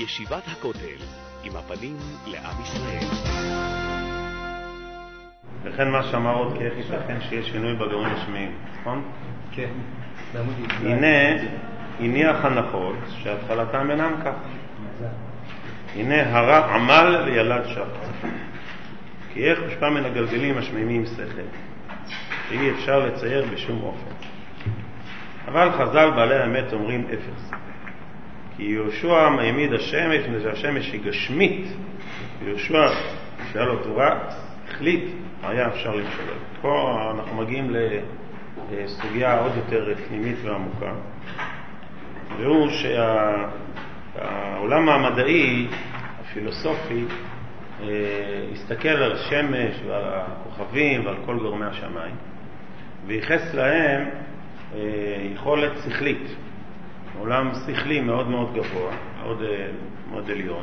ישיבת הכותל, עם הפנים לעם ישראל. וכן מה שאמר עוד, כי איך ייתכן שיש שינוי בגורמים השמיים, נכון? כן. הנה הניח הנחות שהתחלתם אינם כך. הנה הרע עמל וילד שחר. כי איך הושפע מן הגלגלים השמימים שכל, שאי אפשר לצייר בשום אופן. אבל חז"ל בעלי האמת אומרים אפס. כי יהושע מעמיד השמש, מפני שהשמש היא גשמית, ויהושע שהיה לו תורה החליט, היה אפשר למשול. פה אנחנו מגיעים לסוגיה עוד יותר פנימית ועמוקה, והוא שהעולם המדעי, הפילוסופי, הסתכל על השמש ועל הכוכבים ועל כל גורמי השמיים, וייחס להם יכולת שכלית, עולם שכלי מאוד מאוד גבוה, מאוד, מאוד עליון.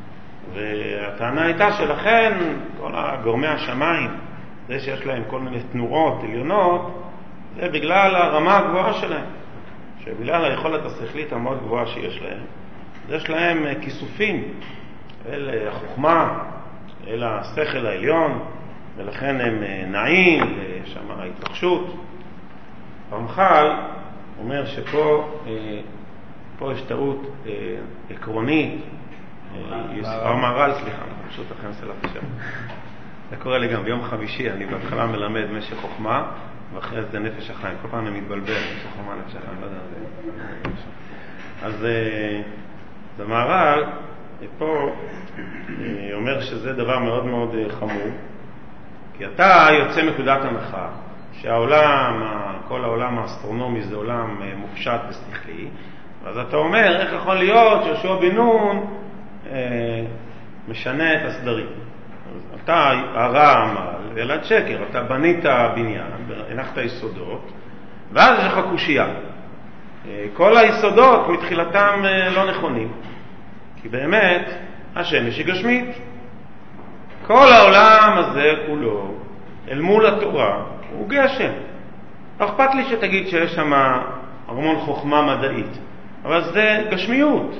והטענה הייתה שלכן כל גורמי השמיים, זה שיש להם כל מיני תנועות עליונות, זה בגלל הרמה הגבוהה שלהם, שבגלל היכולת השכלית המאוד גבוהה שיש להם, יש להם כיסופים אל החוכמה, אל השכל העליון, ולכן הם נעים, ויש שם התרחשות. הרמח"ל אומר שפה יש טעות עקרונית, המהר"ל, סליחה, פשוט לכם סלט השם. זה קורה לי גם ביום חמישי, אני בהתחלה מלמד משך חוכמה, ואחרי זה נפש החיים. כל פעם אני מתבלבל, משך חוכמה, נפש החיים, לא יודע. אז המהר"ל פה אומר שזה דבר מאוד מאוד חמור, כי אתה יוצא מנקודת הנחה שהעולם, כל העולם האסטרונומי זה עולם מופשט ושכלי, אז אתה אומר, איך יכול להיות שיהושע בן נון משנה את הסדרים? אז אתה הרע עמל, ילד שקר, אתה בנית בניין, הנחת יסודות, ואז יש לך קושייה. כל היסודות מתחילתם לא נכונים, כי באמת השמש היא גשמית. כל העולם הזה כולו, אל מול התורה, הוא גשם. אכפת לי שתגיד שיש שם ארמון חוכמה מדעית, אבל זה גשמיות.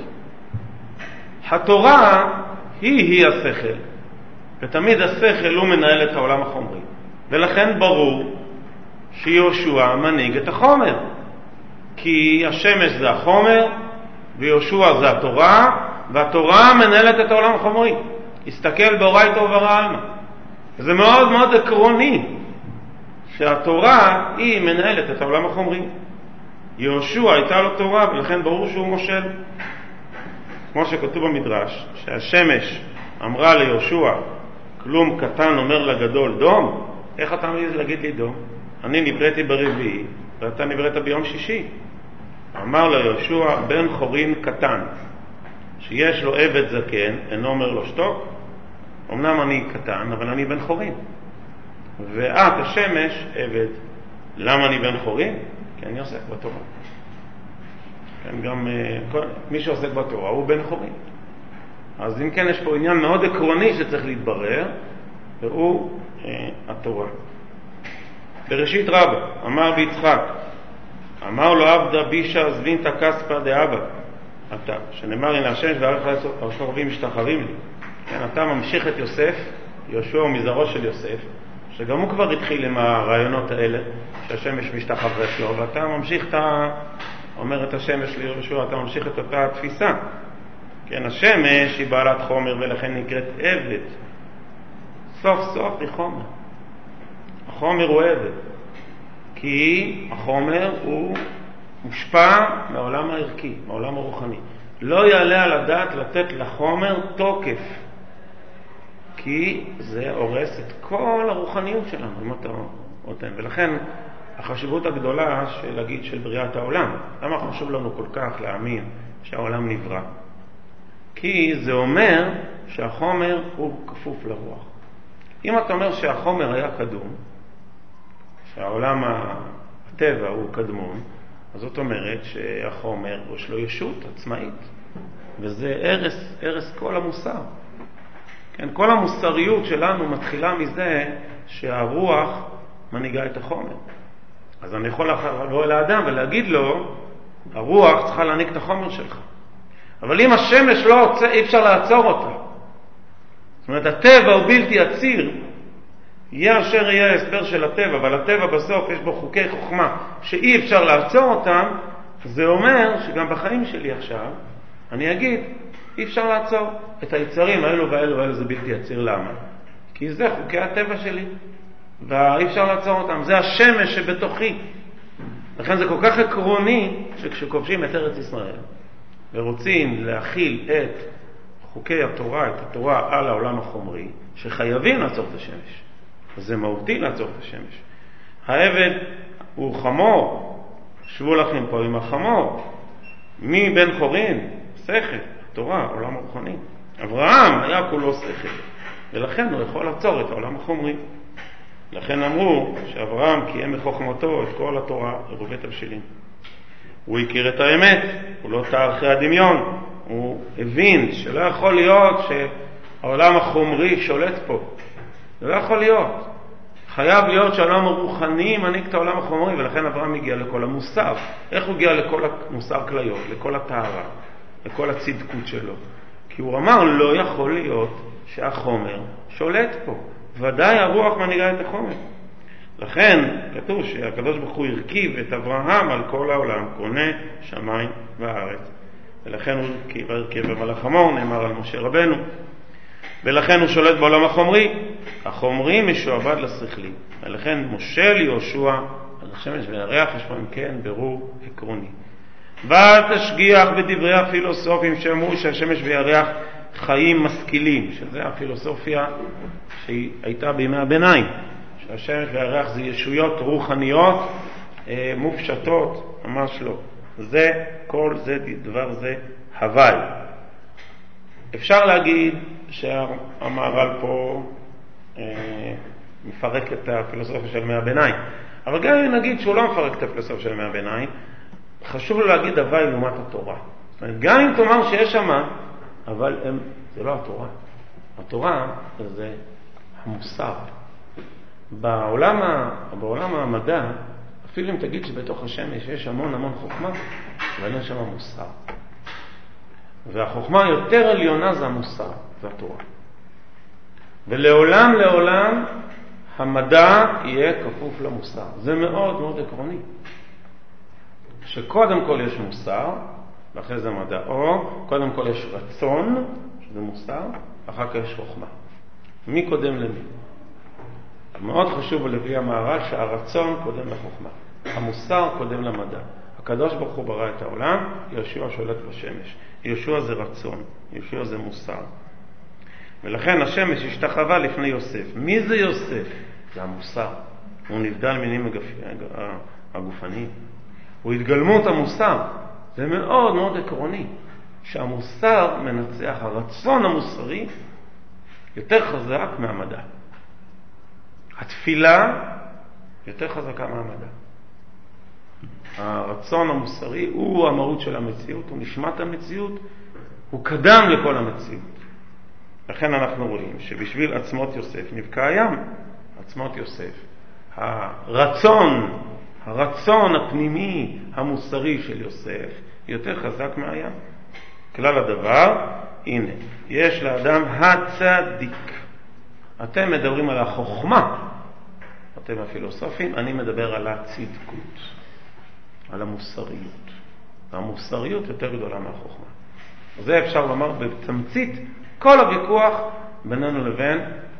התורה היא השכל, ותמיד השכל הוא מנהל את העולם החומרי, ולכן ברור שיהושע מנהיג את החומר, כי השמש זה החומר ויהושע זה התורה, והתורה מנהלת את העולם החומרי. הסתכל באורייתא וברעלמא. זה מאוד מאוד עקרוני שהתורה היא מנהלת את העולם החומרי. יהושע הייתה לו תורה, ולכן ברור שהוא מושל. כמו שכתוב במדרש, שהשמש אמרה ליהושע, כלום קטן אומר לגדול דום. איך אתה מעז להגיד לי דום? אני נבראתי ברביעי ואתה נבראת ביום שישי. אמר לו יהושע, בן חורין קטן שיש לו עבד זקן, אינו אומר לו שתוק. אמנם אני קטן, אבל אני בן חורין, ואת השמש עבד. למה אני בן חורין? כי אני עוסק בתורה. כן, גם מי שעוסק בתורה הוא בן חורין. אז אם כן, יש פה עניין מאוד עקרוני שצריך להתברר, והוא התורה. בראשית רבה אמר ביצחק, אמר לו עבדה בישה זבינתא כספא דאבא, אתה, שנאמר הנה השמש והארץ הרבים משתחווים לי. כן, אתה ממשיך את יוסף, יהושע הוא מזרעו של יוסף, שגם הוא כבר התחיל עם הרעיונות האלה שהשמש משתחווה לו, ואתה ממשיך אומר את השמש ליהושע, אתה ממשיך את אותה תפיסה. כן, השמש היא בעלת חומר ולכן נקראת עבד. סוף סוף היא חומר. החומר הוא עבד, כי החומר הוא מושפע מהעולם הערכי, מהעולם הרוחני. לא יעלה על הדעת לתת לחומר תוקף, כי זה הורס את כל הרוחניות שלנו, אם אתה נותן. ולכן החשיבות הגדולה של להגיד של בריאת העולם. למה חשוב לנו כל כך להאמין שהעולם נברא? כי זה אומר שהחומר הוא כפוף לרוח. אם אתה אומר שהחומר היה קדום, שהעולם הטבע הוא קדמון, אז זאת אומרת שהחומר יש לו ישות עצמאית, וזה ערש כל המוסר. כן, כל המוסריות שלנו מתחילה מזה שהרוח מנהיגה את החומר. אז אני יכול לבוא אל האדם ולהגיד לו, הרוח צריכה להנהיג את החומר שלך. אבל אם השמש לא עוצר, אי אפשר לעצור אותה. זאת אומרת, הטבע הוא בלתי עציר. יהיה אשר יהיה ההסבר של הטבע, אבל הטבע בסוף יש בו חוקי חוכמה שאי אפשר לעצור אותם. זה אומר שגם בחיים שלי עכשיו, אני אגיד, אי אפשר לעצור את היצרים האלו והאלו והאלו, זה בלתי עציר. למה? כי זה חוקי הטבע שלי, ואי אפשר לעצור אותם. זה השמש שבתוכי. לכן זה כל כך עקרוני שכשכובשים את ארץ ישראל ורוצים להכיל את חוקי התורה, את התורה על העולם החומרי, שחייבים לעצור את השמש. זה מהותי לעצור את השמש. העבד הוא חמור, שבו לכם פה עם החמור, מי בן חורין? שכל, תורה, עולם רוחני. אברהם היה כולו שכל, ולכן הוא יכול לעצור את העולם החומרי. לכן אמרו שאברהם קיים מחוכמתו את כל התורה עירובי תבשילים. הוא הכיר את האמת, הוא לא טעה אחרי הדמיון, הוא הבין שלא יכול להיות שהעולם החומרי שולט פה. זה לא יכול להיות. חייב להיות שהעולם הרוחני מנהיג את העולם החומרי, ולכן אברהם הגיע לכל המוסר. איך הוא הגיע לכל המוסר כליות, לכל הטהרה, לכל הצדקות שלו? כי הוא אמר, לא יכול להיות שהחומר שולט פה. ודאי הרוח מנהיגה את החומר. לכן כתוב שהקדוש ברוך הוא הרכיב את אברהם על כל העולם, קונה שמיים וארץ. ולכן הוא הרכיב על החמור, נאמר על משה רבנו. ולכן הוא שולט בעולם החומרי. החומרי משועבד לשכלי. ולכן משה ליהושע על השמש והירח, יש פה אם כן ברור עקרוני. ואל תשגיח בדברי הפילוסופים שאמרו שהשמש והירח חיים משכילים, שזה הפילוסופיה שהיא הייתה בימי הביניים, שהשמש והירח זה ישויות רוחניות מופשטות, ממש לא. זה כל זה דבר זה הוואי. אפשר להגיד שהמהר"ל פה מפרק את הפילוסופיה של ימי הביניים, אבל גם אם נגיד שהוא לא מפרק את הפילוסופיה של ימי הביניים, חשוב לו להגיד הוואי לעומת התורה. זאת אומרת, גם אם תאמר שיש שם, אבל זה לא התורה. התורה זה המוסר. בעולם המדע, אפילו אם תגיד שבתוך השמש יש המון חוכמה, אבל אין שם מוסר. והחוכמה היותר עליונה זה המוסר, זה התורה. ולעולם המדע יהיה כפוף למוסר. זה מאוד מאוד עקרוני. שקודם כל יש מוסר, ואחרי זה מדע, או קודם כל יש רצון, שזה מוסר, ואחר כך יש חוכמה. מי קודם למי? מאוד חשוב לפי המהר"ל שהרצון קודם לחוכמה, המוסר קודם למדע. הקדוש ברוך הוא ברא את העולם, יהושע שולט בשמש. יהושע זה רצון, יהושע זה מוסר. ולכן השמש השתחווה לפני יוסף. מי זה יוסף? זה המוסר. הוא נבדל מינים הגופניים. הוא התגלמות המוסר. זה מאוד מאוד עקרוני. שהמוסר מנצח, הרצון המוסרי יותר חזק מהמדע. התפילה יותר חזקה מהמדע. הרצון המוסרי הוא המהות של המציאות, הוא נשמת המציאות, הוא קדם לכל המציאות. לכן אנחנו רואים שבשביל עצמות יוסף נבקע הים. עצמות יוסף, הרצון הפנימי המוסרי של יוסף יותר חזק מהים. כלל הדבר, הנה, יש לאדם הצדיק. אתם מדברים על החוכמה, אתם הפילוסופים, אני מדבר על הצדקות, על המוסריות. המוסריות יותר גדולה מהחוכמה. זה אפשר לומר בתמצית כל הוויכוח בינינו לבין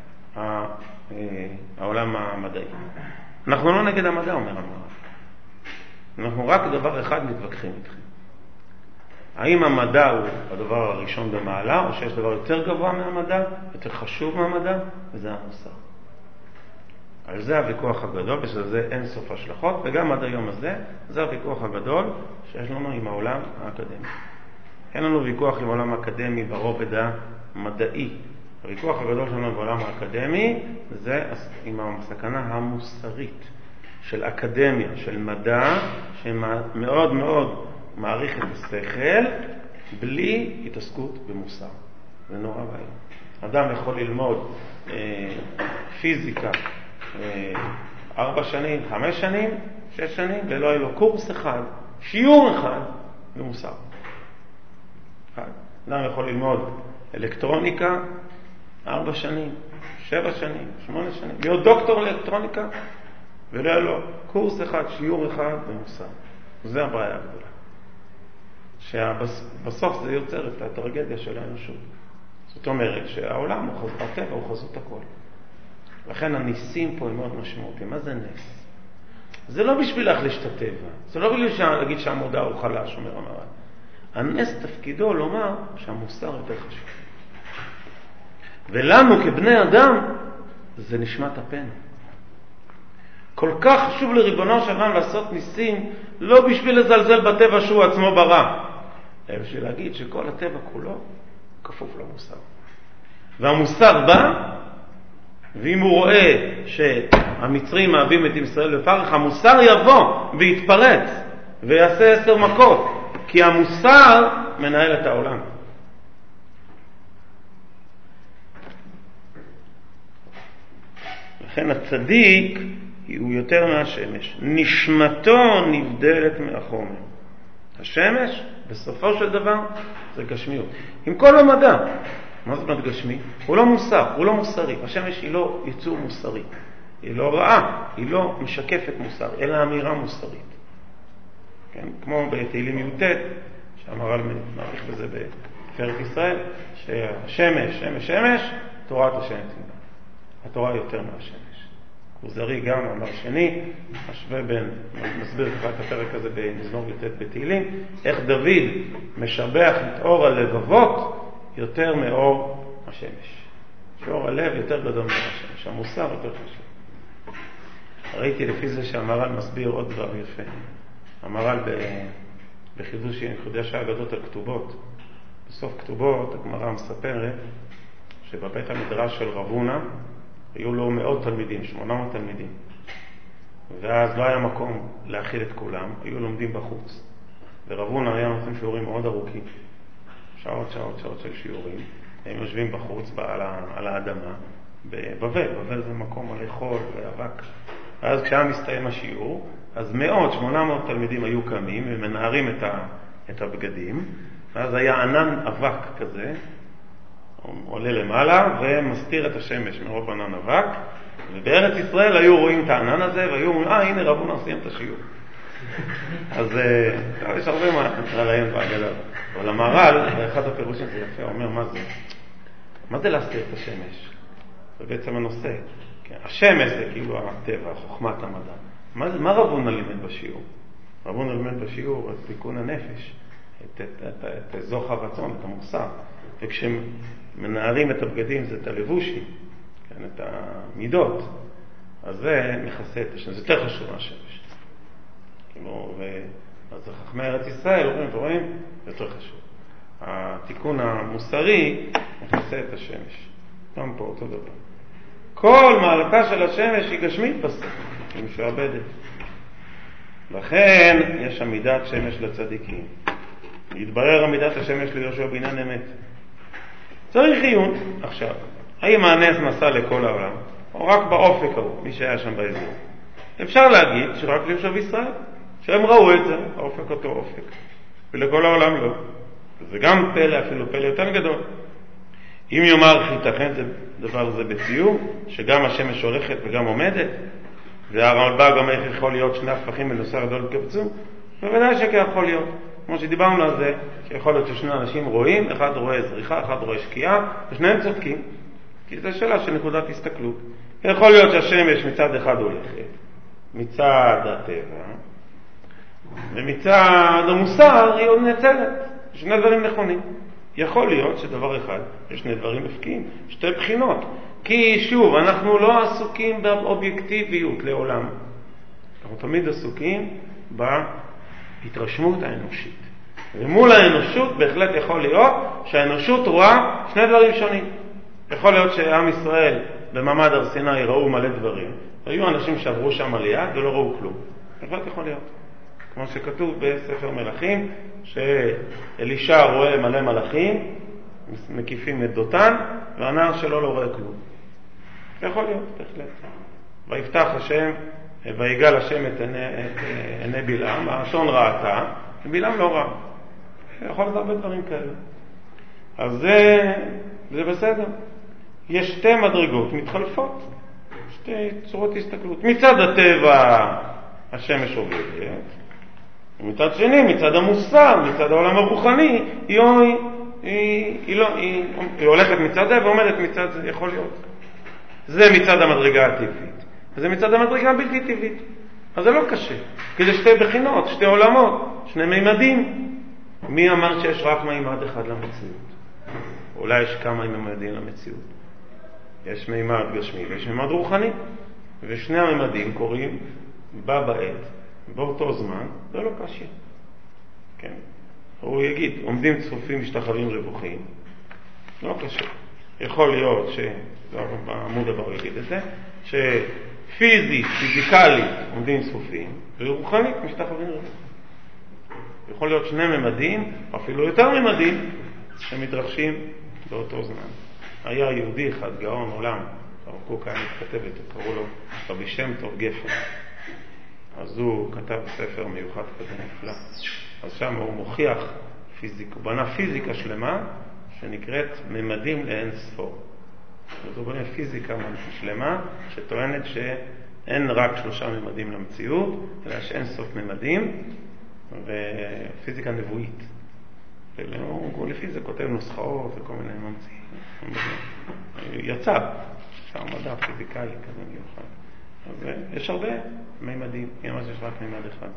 העולם המדעי. אנחנו לא נגד המדע, אומר המהר"ל. אנחנו רק דבר אחד מתווכחים איתכם. האם המדע הוא הדבר הראשון במעלה, או שיש דבר יותר גבוה מהמדע, יותר חשוב מהמדע, וזה המוסר. על זה הוויכוח הגדול, ושזה אין סוף השלכות, וגם עד היום הזה, זה הוויכוח הגדול שיש לנו עם העולם האקדמי. אין לנו ויכוח עם העולם האקדמי ברובד המדעי. הוויכוח הגדול שלנו בעולם האקדמי זה עם הסכנה המוסרית של אקדמיה, של מדע, שמאוד מאוד מעריך את השכל, בלי התעסקות במוסר. זה נורא בעיה. אדם יכול ללמוד פיזיקה 4 שנים, 5 שנים, 6 שנים, ולא יהיה לו קורס אחד, שיעור אחד במוסר. אדם יכול ללמוד אלקטרוניקה 4 שנים, 7 שנים, 8 שנים, להיות דוקטור לאלקטרוניקה, ולא היה לו קורס אחד, שיעור אחד במוסר. זה הבעיה הגדולה. שבסוף זה יוצר את הטרגדיה של האנושות. זאת אומרת שהעולם, הטבע הוא חזות הכל. לכן הניסים פה הם מאוד משמעותיים. מה זה נס? זה לא בשביל להחליש את הטבע. זה לא בשביל להגיד שהמודע הוא חלש, אומר המהר"ל. הנס תפקידו לומר שהמוסר יותר חשוב. ולנו כבני אדם זה נשמת אפנו. כל כך חשוב לריבונו של עולם לעשות ניסים, לא בשביל לזלזל בטבע שהוא עצמו ברא, אלא בשביל להגיד שכל הטבע כולו כפוף למוסר. והמוסר בא, ואם הוא רואה שהמצרים מהווים את ישראל בפרך, המוסר יבוא ויתפרץ ויעשה 10 מכות, כי המוסר מנהל את העולם. לכן הצדיק הוא יותר מהשמש. נשמתו נבדלת מהחומר. השמש, בסופו של דבר, זה גשמיות. עם כל המדע, מה זאת אומרת גשמי? הוא לא מוסר, הוא לא מוסרי. השמש היא לא יצור מוסרי. היא לא רעה, היא לא משקפת מוסר, אלא אמירה מוסרית. כן? כמו בתהילים י"ט, שהמהר"ל מעריך בזה בפרק ישראל, שהשמש, שמש, שמש, תורת השם תנבא. התורה יותר מהשמש. כוזרי גם אמר שני, משווה בין, מסביר ככה את הפרק הזה במזמור י"ט בתהילים, איך דוד משבח את אור הלבבות יותר מאור השמש. שאור הלב יותר גדול מאור השמש, המוסר יותר חשוב. ראיתי לפי זה שהמהר"ל מסביר עוד דבר יפה. המהר"ל בחידוש האגדות על כתובות. בסוף כתובות הגמרא מספרת שבבית המדרש של רב הונא היו לו 100 תלמידים, 800 תלמידים. ואז לא היה מקום להכיל את כולם, היו לומדים בחוץ. ורב הונא היה נותן שיעורים מאוד ארוכים. שעות של שיעורים. הם יושבים בחוץ, על האדמה, בבבל. בבל זה מקום מלא חול ואבק. ואז כשהיה מסתיים השיעור, אז 800 תלמידים היו קמים ומנערים את הבגדים, ואז היה ענן אבק כזה, עולה למעלה ומסתיר את השמש מרוב ענן אבק, ובארץ ישראל היו רואים את הענן הזה והיו אומרים, הנה רב הונא סיים את השיעור. אז יש הרבה מה לעיין בהגדה. אבל המהר"ל, באחד הפירושים זה יפה, אומר מה זה להסתיר את השמש? זה בעצם הנושא. השמש זה כאילו הטבע, חוכמת המדע. מה רב הונא לימד בשיעור? רב הונא לימד בשיעור את תיקון הנפש, את זוך הרצון, את המוסר. וכשמנערים את הבגדים זה את הלבושים, כן, את המידות, אז זה מכסה את השמש. זה יותר חשוב מהשמש. אז חכמי ארץ ישראל רואים, זה יותר חשוב. התיקון המוסרי מכסה את השמש. גם פה אותו דבר. כל מעלתה של השמש היא גשמית בסוף, היא משועבדת. לכן יש עמידת שמש לצדיקים. יתברר עמידת השמש ליהושע בעניין אמת. צריך עיון. עכשיו, האם הנס נסע לכל העולם, או רק באופק ההוא, מי שהיה שם באזור? אפשר להגיד שרק ליהושע וישראל, שהם ראו את זה, האופק אותו אופק, ולכל העולם לא. זה גם פלא, אפילו פלא יותר גדול. אם יאמר ייתכן דבר זה בציור, שגם השמש הולכת וגם עומדת, והרלב"ג גם איך יכול להיות 2 הפכים בנושא גדול קפצו, בוודאי שכך יכול להיות. כמו שדיברנו על זה, שיכול להיות ששני אנשים רואים, אחד רואה זריחה, אחד רואה שקיעה, ושניהם צודקים. כי זו שאלה של נקודת הסתכלות. יכול להיות שהשמש מצד אחד הולכת, מצד הטבע, ומצד המוסר היא עוד נצלת. שני דברים נכונים. יכול להיות שדבר אחד, יש 2 דברים מפקיעים, 2 בחינות. כי שוב, אנחנו לא עסוקים באובייקטיביות לעולם. אנחנו תמיד עסוקים בהתרשמות האנושית. ומול האנושות בהחלט יכול להיות שהאנושות רואה 2 דברים שונים. יכול להיות שעם ישראל במעמד הר סיני ראו מלא דברים. היו אנשים שעברו שם על יד ולא ראו כלום. בהחלט יכול להיות. כמו שכתוב בספר מלכים, שאלישע רואה מלא מלאכים, מקיפים את דותן, והנער שלו לא רואה כלום. יכול להיות, בהחלט. ויפתח השם, ויגל השם את עיני בלעם, השון ראתה, ובלעם לא ראה. יכול להיות הרבה דברים כאלה. אז זה בסדר. יש שתי מדרגות מתחלפות, שתי צורות הסתכלות. מצד הטבע השמש עובדת, ומצד שני, מצד המוסר, מצד העולם הרוחני, היא הולכת מצד זה ועומדת מצד זה, יכול להיות. זה מצד המדרגה הטבעית, וזה מצד המדרגה הבלתי טבעית. אז זה לא קשה, כי זה שתי בחינות, שתי עולמות, שני מימדים. מי אמר שיש רק מימד אחד למציאות? אולי יש כמה מימדים למציאות. יש מימד גשמי ויש מימד רוחני, ושני הממדים קוראים בה בעת, באותו זמן, זה לא קשה. כן? הוא יגיד, עומדים צפופים משתחווים רווחים, לא קשה. יכול להיות בעמוד הבא הוא יגיד את זה, שפיזית, פיזיקלית עומדים צפופים, ורוחנית משתחווים רווחים. יכול להיות שני ממדים, אפילו יותר ממדים, שמתרחשים באותו זמן. היה יהודי אחד, גאון עולם, הרב קוק היה מתכתבת, קראו לו רבי שם טוב גפן. אז הוא כתב ספר מיוחד כזה נפלא. אז שם הוא מוכיח פיזיקה, הוא בנה פיזיקה שלמה שנקראת ממדים לאין ספור. אז הוא בנה פיזיקה שלמה שטוענת שאין רק 3 ממדים למציאות, אלא שאין סוף ממדים, ופיזיקה נבואית. הוא לפי זה כותב נוסחאות וכל מיני ממציאים. יצא, שם מדע פיזיקלי כזה מיוחד. אז יש הרבה מימדים, יאמר שיש רק מימד אחד.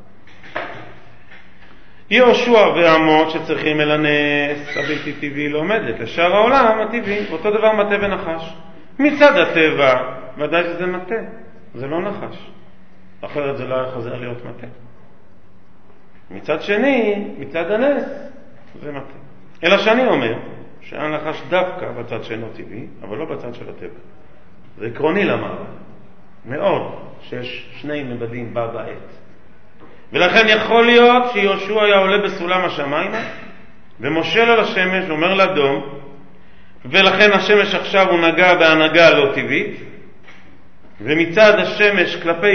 יהושע ועמות שצריכים אל הנס הבלתי טבעי לא עומדת לשאר העולם הטבעי, אותו דבר מטה ונחש. מצד הטבע ודאי שזה מטה, זה לא נחש, אחרת זה לא חוזר להיות מטה. מצד שני, מצד הנס זה מטה. אלא שאני אומר שהנחש דווקא בצד שאינו טבעי, אבל לא בצד של הטבע. זה עקרוני למעלה מאוד שיש שני מבדים בה בעת. ולכן יכול להיות שיהושע היה עולה בסולם השמיים ומושל על השמש ואומר לאדום, ולכן השמש עכשיו הוא נגע בהנהגה לא טבעית, ומצד השמש כלפי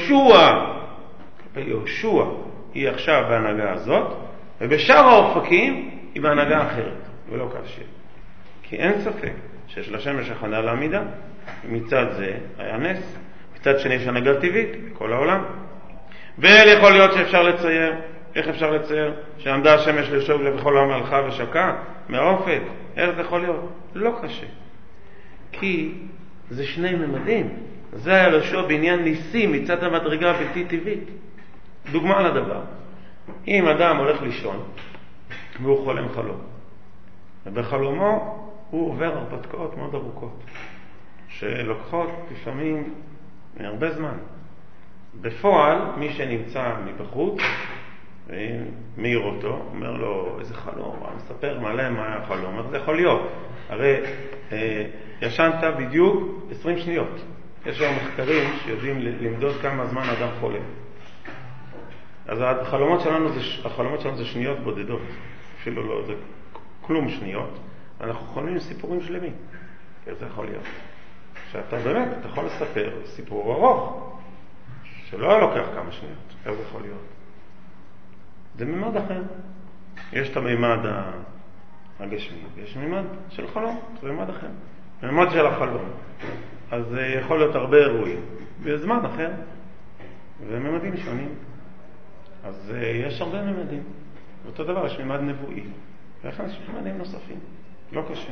יהושע היא עכשיו בהנהגה הזאת, ובשאר האופקים היא בהנהגה אחרת, ולא קשה. כי אין ספק שיש לשמש הכנה לעמידה, ומצד זה היה נס, מצד שני יש הנהגה טבעית בכל העולם. ויכול להיות שאפשר לצייר, איך אפשר לצייר? שעמדה השמש לשוב לבכל העולם הלכה ושקעה מהאופק, איך זה יכול להיות? לא קשה. כי זה שני ממדים. זה היה לשוב בעניין ניסים מצד המדרגה הבלתי טבעית. דוגמה לדבר. אם אדם הולך לישון והוא חולם חלום, ובחלומו הוא עובר הרפתקאות מאוד ארוכות, שלוקחות לפעמים הרבה זמן. בפועל, מי שנמצא מבחוץ, מעיר אותו, אומר לו, איזה חלום, הוא מספר מלא מה היה חלום. איך זה יכול להיות? הרי ישנת בדיוק 20 שניות. יש היום מחקרים שיודעים למדוד כמה זמן אדם חולם. אז החלומות שלנו זה שניות בודדות. אפילו לא, זה כלום שניות. אנחנו חולמים סיפורים שלמים. איך זה יכול להיות? שאתה באמת, אתה יכול לספר סיפור ארוך. שלא לוקח כמה שניות, איך זה יכול להיות? זה מימד אחר. יש את המימד הגשמי, ויש מימד של חלום, זה מימד אחר. מימד של החלום. אז זה יכול להיות הרבה אירועים, בזמן אחר, ומימדים שונים. אז יש הרבה מימדים. אותו דבר, יש מימד נבואי, ואחר יש מימדים נוספים. לא קשה.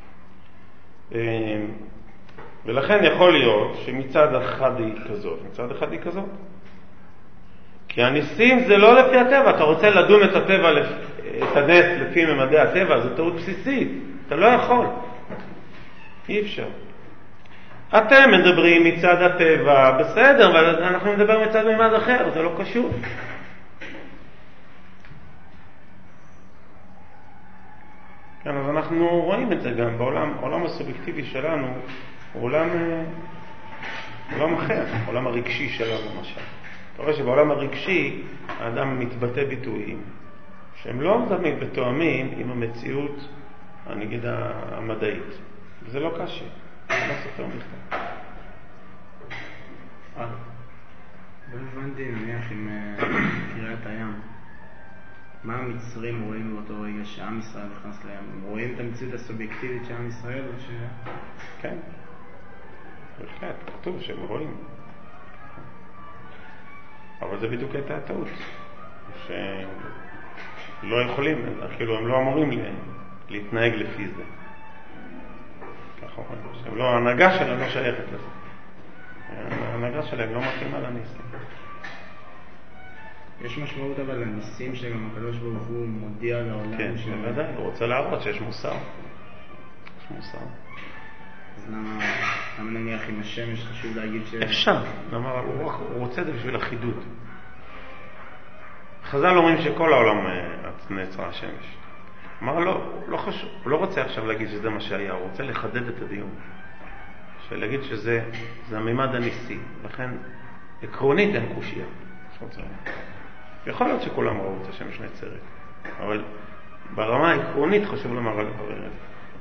ולכן יכול להיות שמצד אחד היא כזאת, מצד אחד היא כזאת. כי הניסים זה לא לפי הטבע, אתה רוצה לדון את הטבע, את הנס לפי ממדי הטבע, זו טעות בסיסית, אתה לא יכול. אי אפשר. אתם מדברים מצד הטבע, בסדר, אבל אנחנו מדבר מצד ממד אחר, זה לא קשור. כן, אז אנחנו רואים את זה גם בעולם, העולם הסובייקטיבי שלנו, הוא עולם אחר, העולם הרגשי שלנו למשל. אתה רואה שבעולם הרגשי האדם מתבטא ביטויים שהם לא תמיד בתואמים עם המציאות, נגיד המדעית. וזה לא קשה, זה לא סופר בכלל. לא הבנתי נניח עם קריאת הים. מה המצרים רואים באותו רגע שעם ישראל נכנס לים? הם רואים את המציאות הסובייקטיבית של עם ישראל או ש... כן, בהחלט, כתוב שהם רואים. אבל זה בדיוק הייתה הטעות, שלא יכולים, כאילו הם לא אמורים להתנהג לפי זה. ככה אומרים, ההנהגה שלהם לא שייכת לזה. ההנהגה שלהם לא מתאימה לניסים. יש משמעות אבל לניסים שגם הקדוש ברוך הוא מודיע לעולם. כן, בוודאי, הוא רוצה להראות שיש מוסר. יש מוסר. אז למה נניח עם השמש חשוב להגיד ש... אפשר, הוא רוצה את זה בשביל החידוד. חז"ל אומרים שכל העולם נעצרה השמש. אמר לא חשוב, הוא לא רוצה עכשיו להגיד שזה מה שהיה, הוא רוצה לחדד את הדיון. להגיד שזה הממד הניסי, לכן עקרונית אין קושיה. יכול להיות שכולם ראו את השמש נעצרת, אבל ברמה העקרונית חשוב לומר על לברר את זה.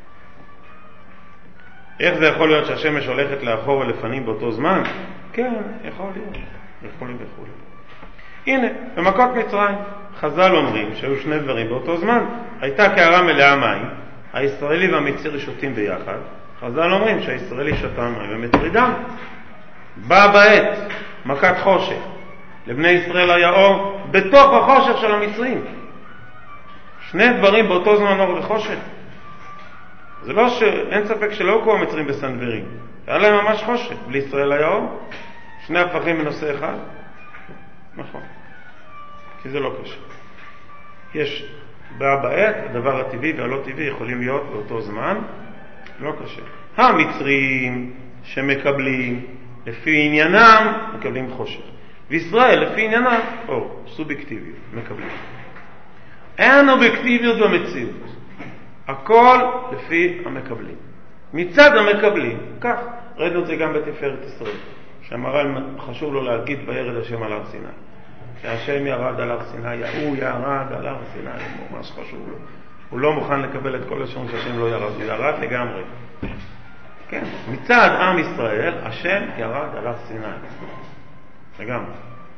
איך זה יכול להיות שהשמש הולכת לאחור ולפנים באותו זמן? כן, יכול להיות. וכולי. הנה, במכות מצרים, חז"ל אומרים שהיו שני דברים באותו זמן. הייתה קערה מלאה מים, הישראלי והמצרי שותים ביחד. חז"ל אומרים שהישראלי שתה מים ומצרי דם. באה בעת מכת חושך. לבני ישראל היה אור בתוך החושך של המצרים. שני דברים באותו זמן אור וחושך. זה לא אין ספק שלא הוקעו המצרים בסנוורים. היה להם ממש חושך. בלי ישראל היה אור. שני הפכים בנושא אחד. נכון. כי זה לא קשה. יש בעת, הדבר הטבעי והלא טבעי יכולים להיות באותו זמן. לא קשה. המצרים שמקבלים לפי עניינם מקבלים חושך. וישראל לפי עניינם אור, סובייקטיביות, מקבלים. אין אובייקטיביות במציאות. הכל לפי המקבלים. מצד המקבלים, כך, ראינו את זה גם בתפארת ישראל, שהמר"ל חשוב לו להגיד וירד השם על הר סיני. שהשם ירד על הר סיני, הוא ירד על הר סיני, ממש חשוב לו. הוא לא מוכן לקבל את כל השם שהשם לא ירד, הוא ירד לגמרי. כן, מצד עם ישראל, השם ירד על הר סיני. לגמרי.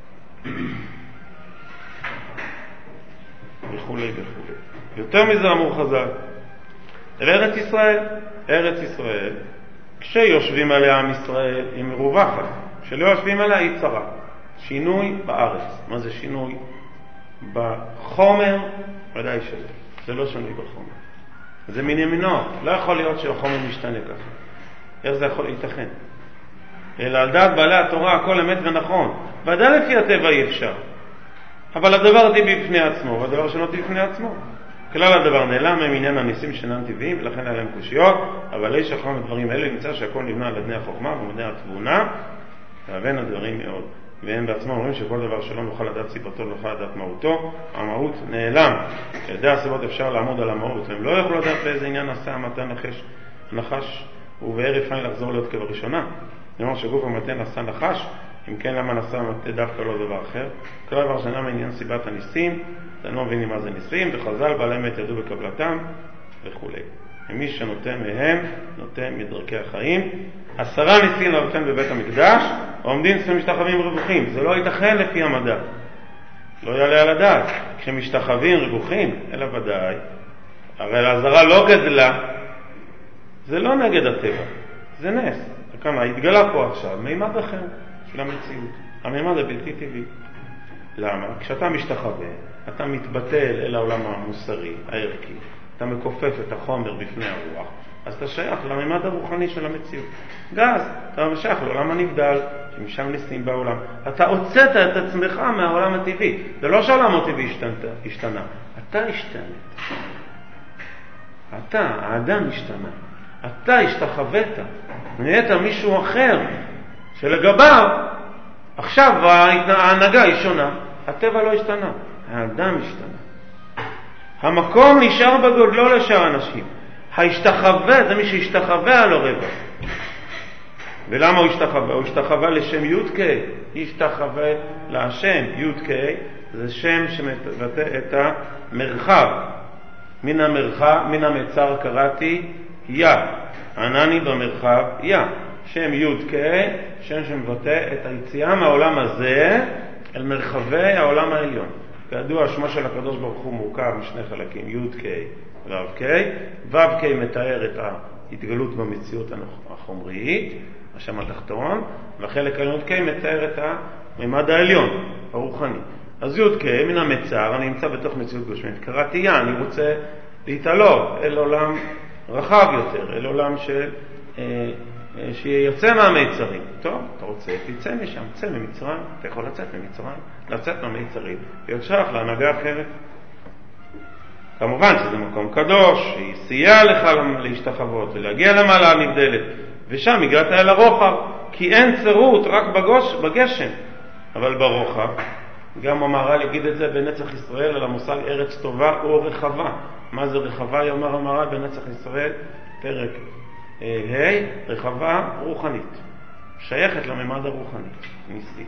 וכולי. יותר מזה אמור חז"ל. ארץ ישראל, כשיושבים עליה עם ישראל, היא מרווחת. כשלא יושבים עליה היא צרה. שינוי בארץ. מה זה שינוי? בחומר, ודאי שלא. זה לא שינוי בחומר. זה מין ימינות. לא יכול להיות שהחומר משתנה ככה. איך זה יכול להתכן? אלא על דעת בעלי התורה הכל אמת ונכון. ודאי לפי הטבע אי אפשר. אבל הדבר טבעי בפני עצמו, והדבר שלא טבעי בפני עצמו. כלל הדבר נעלם מעניין הניסים שאינם טבעיים, ולכן היה להם קושיות, אבל איש החכם הדברים האלה נמצא שהכל נבנה על אדני החוכמה ומדעי התבונה, והבן הדברים מאוד. והם בעצמם אומרים שכל דבר שלא נוכל לדעת סיבתו, לא נוכל לדעת מהותו, המהות נעלם. על ידי הסיבות אפשר לעמוד על המהות, והם לא יכולו לדעת באיזה עניין נעשה המתן נחש, ובערב עין לחזור להיות כבראשונה. נאמר שגוף המתן נעשה נחש, אם כן למה נעשה המתן דווקא לא דבר אחר. כל דבר שאינם מעניין סיבת הניסים, אתם לא מבינים מה זה ניסים, וחז"ל בעלי אמת ידעו בקבלתם וכו'. ומי שנותן מהם, נותן מדרכי החיים. 10 ניסים נותן בבית המקדש, עומדים סביב משתחווים רווחים. זה לא ייתכן לפי המדע. לא יעלה על הדעת. כשמשתחווים רווחים, אלא ודאי, הרי העזרה לא גדלה, זה לא נגד הטבע, זה נס. כמה התגלה פה עכשיו, מימד אחר של המציאות. המימד הבלתי טבעי. למה? כשאתה משתחווה, אתה מתבטל אל העולם המוסרי, הערכי. אתה מכופף את החומר בפני הרוח, אז אתה שייך למימד הרוחני של המציאות. גז, אתה שייך לעולם הנבדל, שמשם ניסים בעולם. אתה הוצאת את עצמך מהעולם הטבעי. זה לא שהעולם הטבעי השתנה. אתה השתנה. אתה, האדם השתנה. אתה השתחווית. נהיית מישהו אחר, שלגביו, עכשיו ההנהגה היא שונה. הטבע לא השתנה. האדם השתנה. המקום נשאר בגודלו לשאר אנשים. ההשתחווה, זה מי שהשתחווה על הרבע. ולמה הוא השתחווה? הוא השתחווה לשם יודקי. השתחווה להשם יודקי, זה שם שמבטא את המרחב. מן המצר קראתי יה. ענני במרחב יה. שם יודקי, שם שמבטא את היציאה מהעולם הזה אל מרחבי העולם העליון. כידוע, שמו של הקדוש ברוך הוא מורכב משני חלקים, י' ק' ו' ק'. ו' ק' מתאר את ההתגלות במציאות החומרית, השם התחתון, והחלק העליון ק' מתאר את הממד העליון, הרוחני. אז י' ק' מן המצר, אני נמצא בתוך מציאות גשמית, קראתי אני רוצה להתעלות אל עולם רחב יותר, אל עולם שיוצא מהמיצרים. טוב, אתה רוצה, תצא משם, תצא ממצרים, אתה יכול לצאת ממצרים, לצאת מהמיצרים, להיות שייך להנהגה אחרת. כמובן שזה מקום קדוש, שיסייע לך להשתחוות ולהגיע למעלה הנבדלת, ושם הגעת אל הרוחב, כי אין צירות רק בגשם, אבל ברוחב. גם המהר"ל יגיד את זה בנצח ישראל על המושג ארץ טובה או רחבה. מה זה רחבה? יאמר המהר"ל בנצח ישראל, פרק רחבה רוחנית, שייכת לממד הרוחני, ניסי.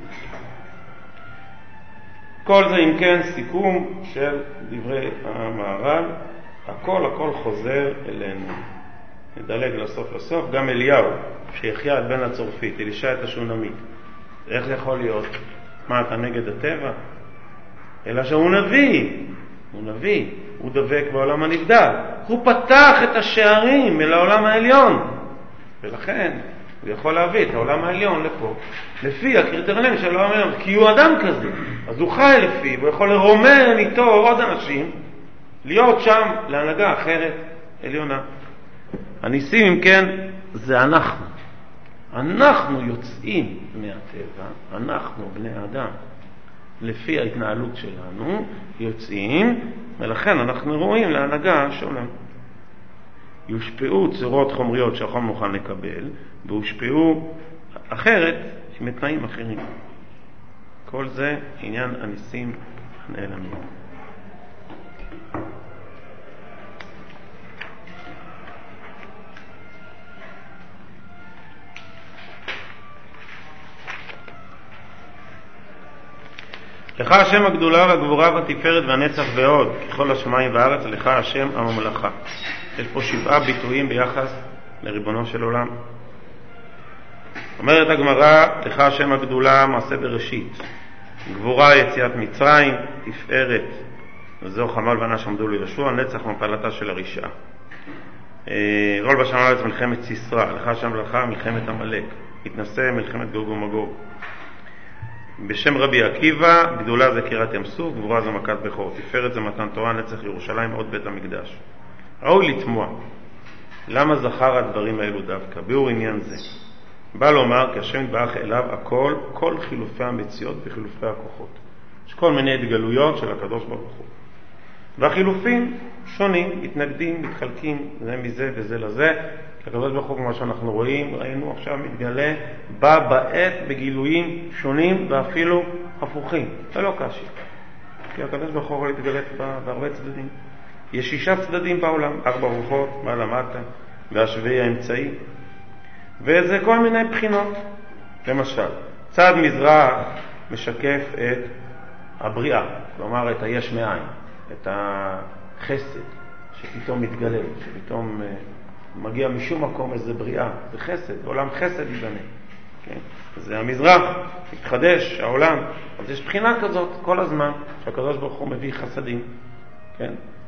כל זה אם כן סיכום של דברי המהר"ל, הכל חוזר אלינו. נדלג לסוף, גם אליהו שהחיה את בן הצורפית, אלישע את השונמית. איך זה יכול להיות? מה, אתה נגד הטבע? אלא שהוא נביא, הוא דבק בעולם הנבדל, הוא פתח את השערים אל העולם העליון, ולכן הוא יכול להביא את העולם העליון לפה, לפי הקריטריונים של העולם העליון, כי הוא אדם כזה, אז הוא חי לפי, הוא יכול לרומם איתו עוד אנשים, להיות שם להנהגה אחרת עליונה. הניסים אם כן זה אנחנו יוצאים מהטבע, אנחנו בני האדם, לפי ההתנהלות שלנו יוצאים, ולכן אנחנו רואים להנהגה שונה. יושפעו צורות חומריות שהחום מוכן לקבל, והושפעו אחרת מתנאים אחרים. כל זה עניין הניסים הנעלמים. לך השם הגדולה והגבורה והתפארת והנצח ועוד, ככל השמיים והארץ, לך השם הממלכה. יש פה 7 ביטויים ביחס לריבונו של עולם. אומרת הגמרא, לך השם הגדולה, מעשה בראשית. גבורה יציאת מצרים, תפארת, וזהו חמל ואנש עמדו ליהושע, נצח מפלתה של הרשעה. רול בשם הארץ מלחמת סיסרא, לך השם המלכה מלחמת עמלק, התנשא מלחמת גוג ומגוג. בשם רבי עקיבא, גדולה זה קירת ים סוף, גבורה זה מכת בכור, תפארת זה מתן תורה, נצח ירושלים, עוד בית המקדש. ראוי לתמוע, למה זכר הדברים האלו דווקא? ביאור עניין זה. בא לומר, כי השם יתברך אליו הכל, כל חילופי המציאות וחילופי הכוחות. יש כל מיני התגלויות של הקדוש ברוך הוא. והחילופים שונים, מתנגדים, מתחלקים, זה מזה וזה לזה. כי הקדוש ברוך הוא, כמו שאנחנו רואים, ראינו עכשיו מתגלה, בא בעת בגילויים שונים ואפילו הפוכים. זה לא קשה. כי הקדוש ברוך הוא התגלת בהרבה צדדים. יש 6 צדדים בעולם, 4 רוחות, מעלה מטה, והשביעי האמצעי. וזה כל מיני בחינות. למשל, צד מזרח משקף את הבריאה, כלומר את היש מאין, את החסד שפתאום מתגלה, שפתאום מגיע משום מקום איזה בריאה, זה חסד, עולם חסד ייבנה. כן? זה המזרח, מתחדש, העולם. אז יש בחינה כזאת כל הזמן, שהקדוש ברוך הוא מביא חסדים. כן?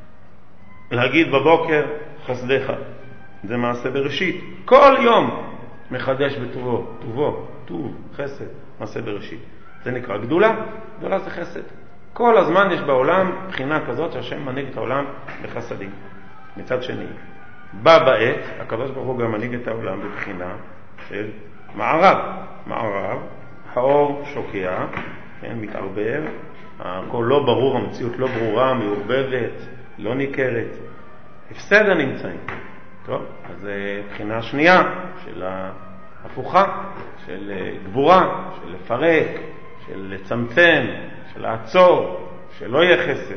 להגיד בבוקר חסדך, זה מעשה בראשית. כל יום מחדש בטובו, טוב, חסד, מעשה בראשית. זה נקרא גדולה, גדולה זה חסד. כל הזמן יש בעולם בחינה כזאת שהשם מנהיג את העולם בחסדים. מצד שני, בא בעת, הקדוש ברוך הוא גם מנהיג את העולם בבחינה של מערב. מערב, האור שוקע, כן, מתערבב, הכל לא ברור, המציאות לא ברורה, מעורבבת, לא ניכרת. הפסד הנמצאים. טוב, אז זה בחינה שנייה של ההפוכה, של גבורה, של לפרק, של לצמצם, של לעצור, שלא יהיה חסד.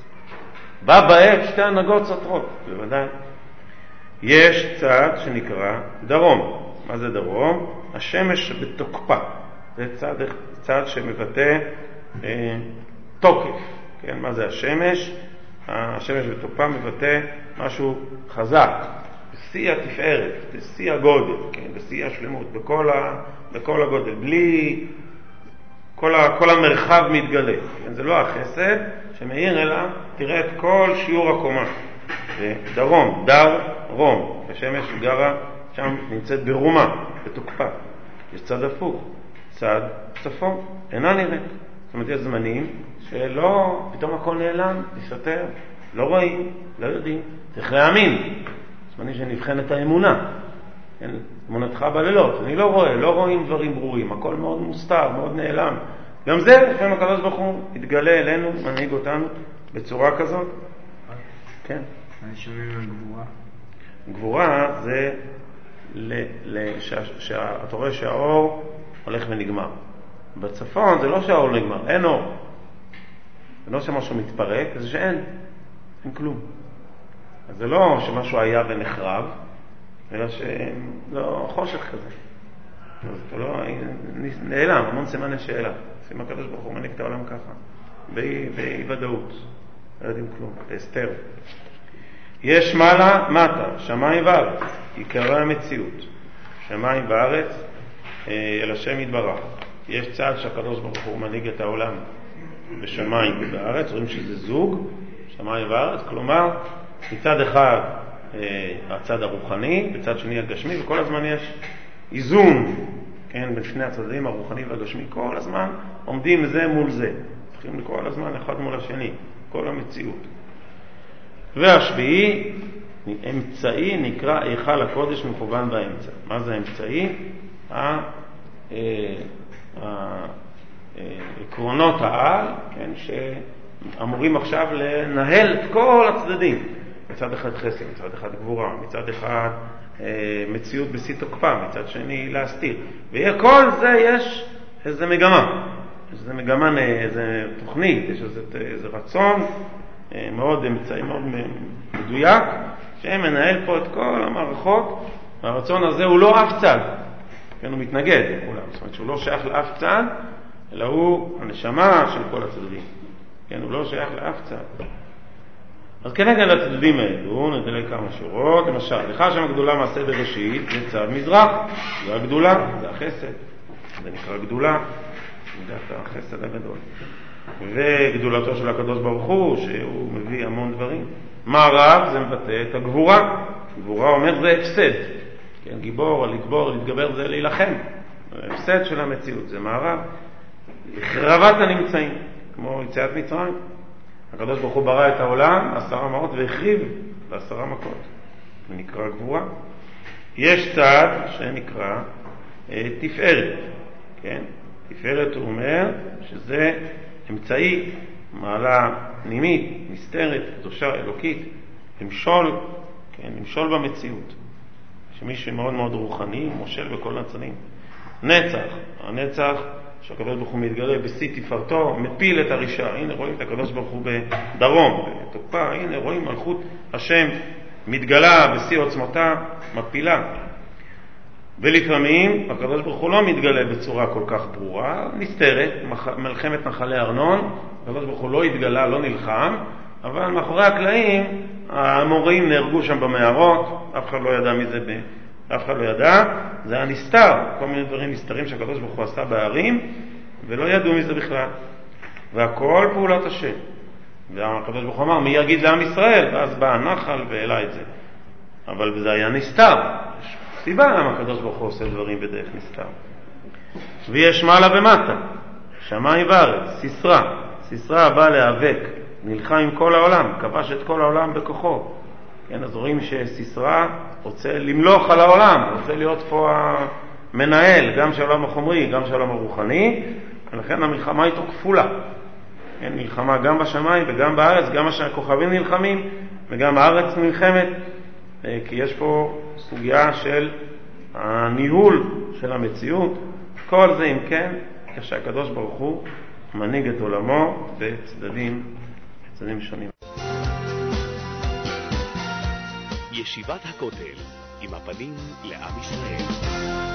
בא בעת 2 הנהגות סותרות, בוודאי. יש צד שנקרא דרום. מה זה דרום? השמש בתוקפה. זה צד שמבטא תוקף. כן, מה זה השמש? השמש בתוקפה מבטא משהו חזק, בשיא התפארת, בשיא הגודל, כן, בשיא השלמות, בכל הגודל, בלי כל המרחב מתגלה. כן, זה לא החסד שמאיר אלא, תראה את כל שיעור הקומה. דרום, דר, רום. השמש גרה שם, נמצאת ברומה, בתוקפה. יש צד הפוך, צד צפון, אינה נראית. זאת אומרת, יש זמנים שלא, פתאום הכל נעלם, נסתר, לא רואים, לא יודעים. צריך להאמין. זמנים שנבחן את האמונה. אמונתך בלילות. אני לא רואה, לא רואים דברים ברורים. הכל מאוד מוסתר, מאוד נעלם. גם זה, לפעמים הקדוש ברוך הוא יתגלה אלינו, מנהיג אותנו בצורה כזאת. כן. אני שומע מהגבורה. גבורה זה אתה רואה שהאור הולך ונגמר. בצפון זה לא שהאור נגמר, אין אור. זה לא שמשהו מתפרק, זה שאין. אין כלום. אז זה לא שמשהו היה ונחרב, אלא לא חושך כזה. אז אתה לא נעלם, המון סימני שאלה. שים הקדוש ברוך הוא מנהיג את העולם ככה, באי-ודאות. לא יודעים כלום, בהסתר. יש מעלה מטה, שמיים וארץ, עיקרי המציאות. שמיים וארץ אל השם יתברך. יש צד שהקדוש ברוך הוא מנהיג את העולם בשמיים ובארץ, רואים שזה זוג, שמיים וארץ, כלומר מצד אחד הצד הרוחני, בצד שני הגשמי, וכל הזמן יש איזון, כן, בין שני הצדדים, הרוחני והגשמי, כל הזמן עומדים זה מול זה, צריכים כל הזמן אחד מול השני, כל המציאות. והשביעי, אמצעי, נקרא היכל הקודש מכוון באמצע. מה זה האמצעי? עקרונות העל, כן, שאמורים עכשיו לנהל את כל הצדדים. מצד אחד חסד, מצד אחד גבורה, מצד אחד מציאות בשיא תוקפה, מצד שני להסתיר. וכל זה יש איזה מגמה, איזה תוכנית, יש איזה רצון מאוד אמצעי, מאוד מדויק, שמנהל פה את כל המערכות. והרצון הזה הוא לא אף צד, כן, הוא מתנגד לכולם, זאת אומרת שהוא לא שייך לאף צד, אלא הוא הנשמה של כל הצדדים, כן, הוא לא שייך לאף צד. אז כנגד הצדדים האלו נדלה כמה שורות. למשל, לך שם הגדולה מעשה בראשית, זה צד מזרח, זה הגדולה, זה החסד, זה נקרא גדולה, זה החסד הגדול. וגדולתו של הקדוש ברוך הוא, שהוא מביא המון דברים. מערב זה מבטא את הגבורה. גבורה אומר זה הפסד, כן, גיבור, לגבור, להתגבר זה להילחם. הפסד של המציאות זה מערב. החרבת הנמצאים, כמו יציאת מצרים. הקדוש ברוך הוא ברא את העולם 10 מעלות והחריב ב10 מכות. זה נקרא גבורה. יש צד שנקרא תפארת, כן? תפארת הוא אומר שזה אמצעי, מעלה פנימית, מסתרת, קדושה, אלוקית, למשול, כן, למשול במציאות. שמישהו מאוד מאוד רוחני, מושל בכל הצדדים. נצח, הנצח שהקדוש ברוך הוא מתגלה בשיא תפארתו, מפיל את הרשעה. הנה רואים את הקדוש ברוך הוא בדרום, בתוקפה, הנה רואים מלכות השם מתגלה בשיא עוצמתה, מפילה. ולפעמים הקדוש ברוך הוא לא מתגלה בצורה כל כך ברורה, נסתרת, מלחמת נחלי ארנון, הקדוש ברוך הוא לא התגלה, לא נלחם, אבל מאחורי הקלעים המוראים נהרגו שם במערות, אף אחד לא ידע מזה, אף אחד לא ידע, זה היה נסתר, כל מיני דברים נסתרים שהקדוש ברוך הוא עשה בערים, ולא ידעו מזה בכלל. והכל פעולת השם. והקדוש ברוך הוא אמר, מי יגיד לעם ישראל? ואז בא הנחל והעלה את זה. אבל זה היה נסתר. יש סיבה למה הקדוש ברוך הוא עושה דברים בדרך נסתר. ויש מעלה ומטה, שמיים וארץ, סיסרא. סיסרא בא להיאבק, נלחם עם כל העולם, כבש את כל העולם בכוחו. כן, אז רואים שסיסרא רוצה למלוך על העולם, רוצה להיות פה המנהל, גם של העולם החומרי, גם של העולם הרוחני, ולכן המלחמה איתו כפולה. כן, מלחמה גם בשמיים וגם בארץ, גם הכוכבים נלחמים וגם הארץ נלחמת, כי יש פה סוגיה של הניהול של המציאות. כל זה אם כן, כשהקדוש ברוך הוא מנהיג את עולמו בצדדים שונים. ישיבת הכותל עם הפנים לעם ישראל.